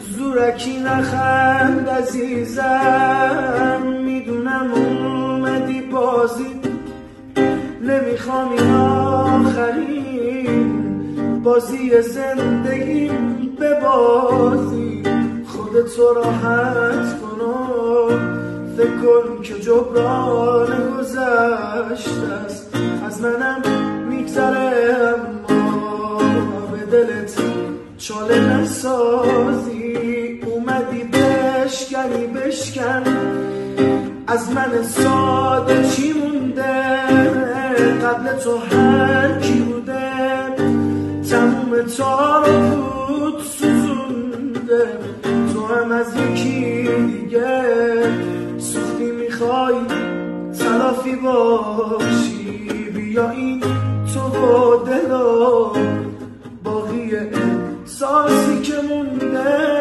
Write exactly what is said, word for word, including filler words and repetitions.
زورکی نخند عزیزم، میدونم اومدی بازی، نمیخوام این آخرین بازی زندگی به بازی. خودتو راحت کن و فکر کن که جبران گذشته است از منم میگذره، اما به دلت چاله نسازی. اومدی بشکنی بشکن از من ساده چی مونده، قبل تو هر کی بوده تموم تار و پود سوزونده. تو هم از یکی دیگه سوختی میخوای تلافی باشی، بیا این تو و دل و باقی احساسی که مونده.